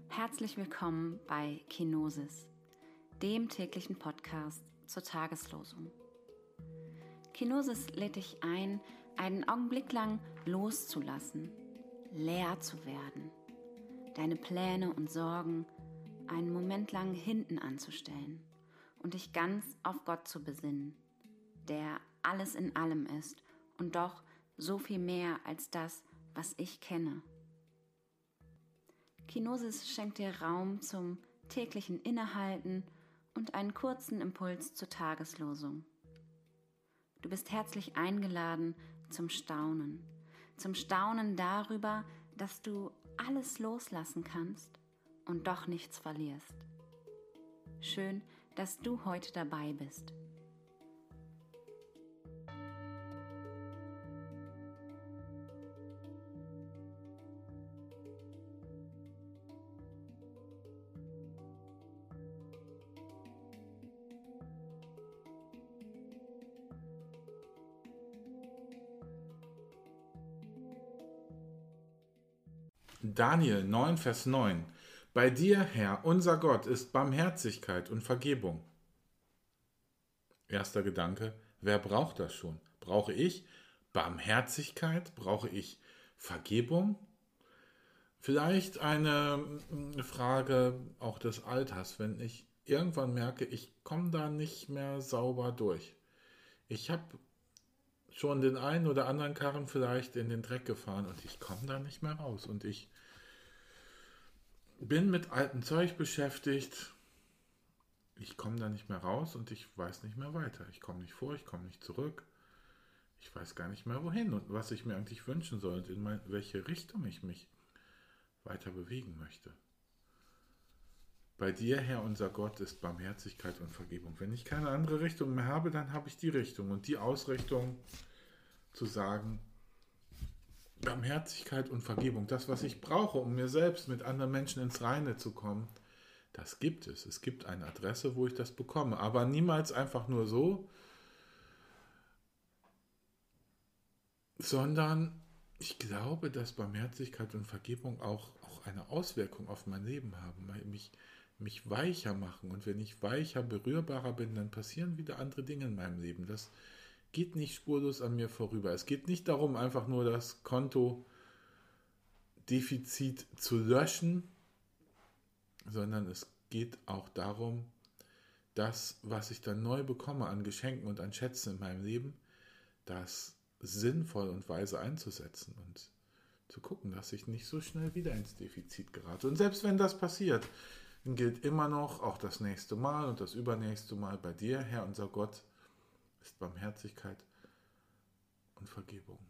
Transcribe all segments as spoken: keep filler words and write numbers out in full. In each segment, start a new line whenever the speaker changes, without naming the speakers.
Herzlich willkommen bei Kenosis, dem täglichen Podcast zur Tageslosung. Kenosis lädt dich ein, einen Augenblick lang loszulassen, leer zu werden, deine Pläne und Sorgen einen Moment lang hinten anzustellen und dich ganz auf Gott zu besinnen, der alles in allem ist und doch so viel mehr als das, was ich kenne. Kenosis schenkt dir Raum zum täglichen Innehalten und einen kurzen Impuls zur Tageslosung. Du bist herzlich eingeladen zum Staunen, zum Staunen darüber, dass du alles loslassen kannst und doch nichts verlierst. Schön, dass du heute dabei bist.
Daniel neun, Vers neun. Bei dir, Herr, unser Gott, ist Barmherzigkeit und Vergebung. Erster Gedanke, wer braucht das schon? Brauche ich Barmherzigkeit? Brauche ich Vergebung? Vielleicht eine Frage auch des Alters, wenn ich irgendwann merke, ich komme da nicht mehr sauber durch. Ich habe schon den einen oder anderen Karren vielleicht in den Dreck gefahren und ich komme da nicht mehr raus. Und ich bin mit altem Zeug beschäftigt. Ich komme da nicht mehr raus und ich weiß nicht mehr weiter. Ich komme nicht vor, ich komme nicht zurück. Ich weiß gar nicht mehr wohin und was ich mir eigentlich wünschen soll und in welche Richtung ich mich weiter bewegen möchte. Bei dir, Herr, unser Gott, ist Barmherzigkeit und Vergebung. Wenn ich keine andere Richtung mehr habe, dann habe ich die Richtung und die Ausrichtung zu sagen, Barmherzigkeit und Vergebung, das, was ich brauche, um mir selbst mit anderen Menschen ins Reine zu kommen, das gibt es. Es gibt eine Adresse, wo ich das bekomme, aber niemals einfach nur so, sondern ich glaube, dass Barmherzigkeit und Vergebung auch, auch eine Auswirkung auf mein Leben haben, mich, mich weicher machen. Und wenn ich weicher, berührbarer bin, dann passieren wieder andere Dinge in meinem Leben. Das geht nicht spurlos an mir vorüber. Es geht nicht darum, einfach nur das Kontodefizit zu löschen, sondern es geht auch darum, das, was ich dann neu bekomme an Geschenken und an Schätzen in meinem Leben, das sinnvoll und weise einzusetzen und zu gucken, dass ich nicht so schnell wieder ins Defizit gerate. Und selbst wenn das passiert, dann gilt immer noch auch das nächste Mal und das übernächste Mal bei dir, Herr unser Gott, ist Barmherzigkeit und Vergebung.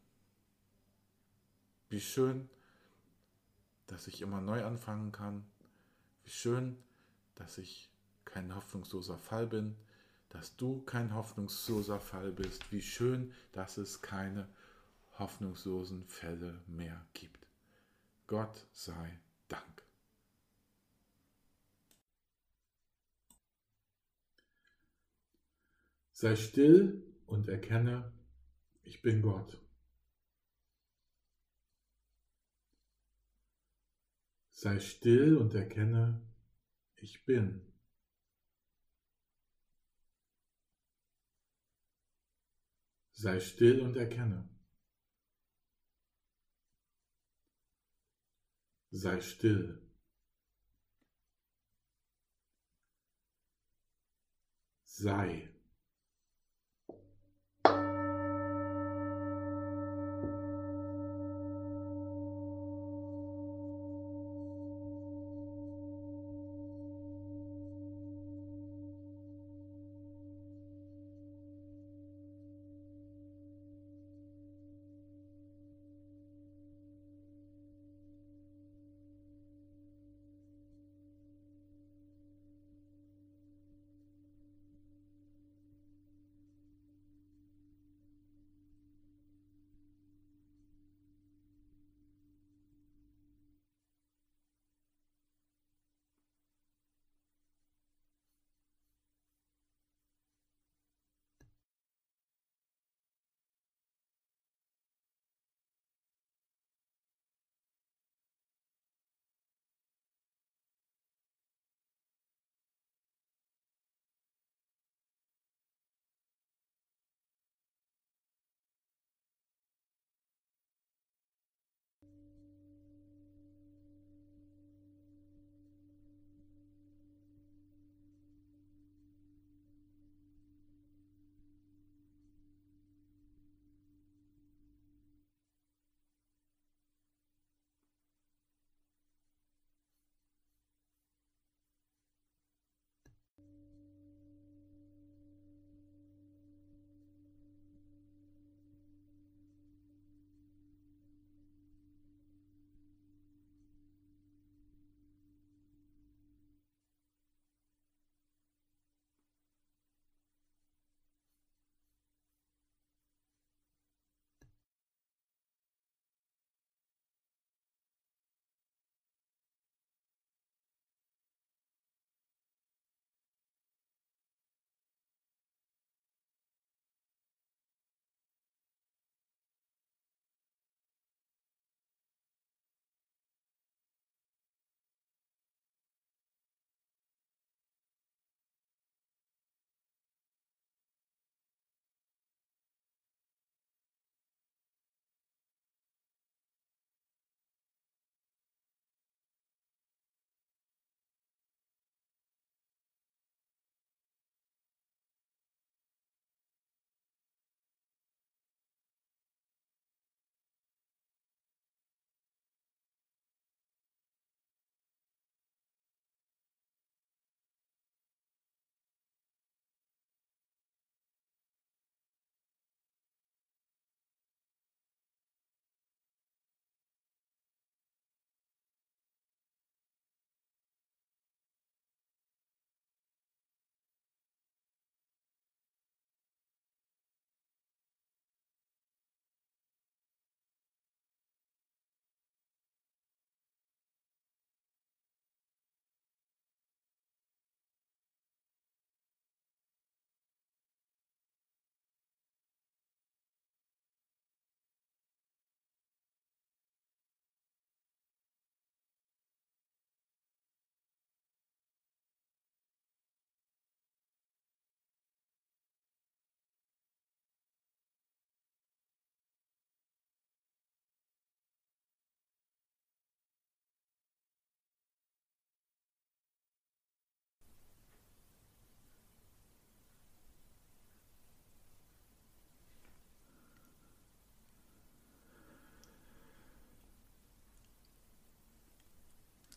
Wie schön, dass ich immer neu anfangen kann. Wie schön, dass ich kein hoffnungsloser Fall bin, dass du kein hoffnungsloser Fall bist. Wie schön, dass es keine hoffnungslosen Fälle mehr gibt. Gott sei Dank. Sei still und erkenne, ich bin Gott. Sei still und erkenne, ich bin. Sei still und erkenne. Sei still. Sei.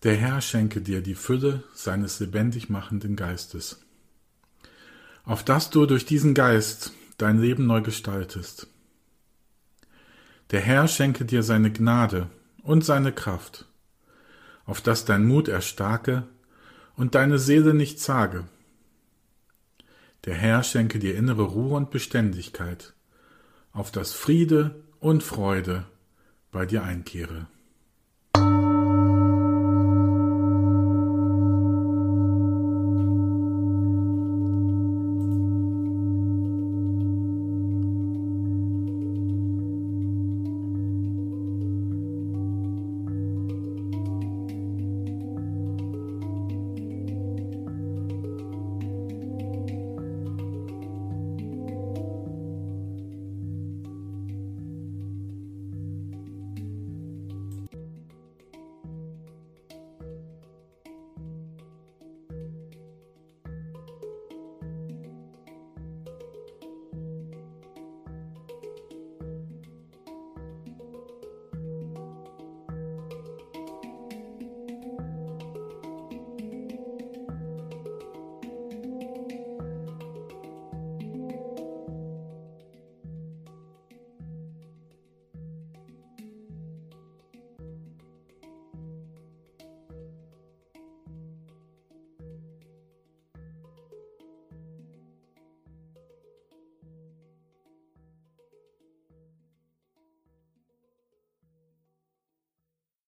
Der Herr schenke dir die Fülle seines lebendig machenden Geistes, auf dass du durch diesen Geist dein Leben neu gestaltest. Der Herr schenke dir seine Gnade und seine Kraft, auf dass dein Mut erstarke und deine Seele nicht zage. Der Herr schenke dir innere Ruhe und Beständigkeit, auf dass Friede und Freude bei dir einkehre.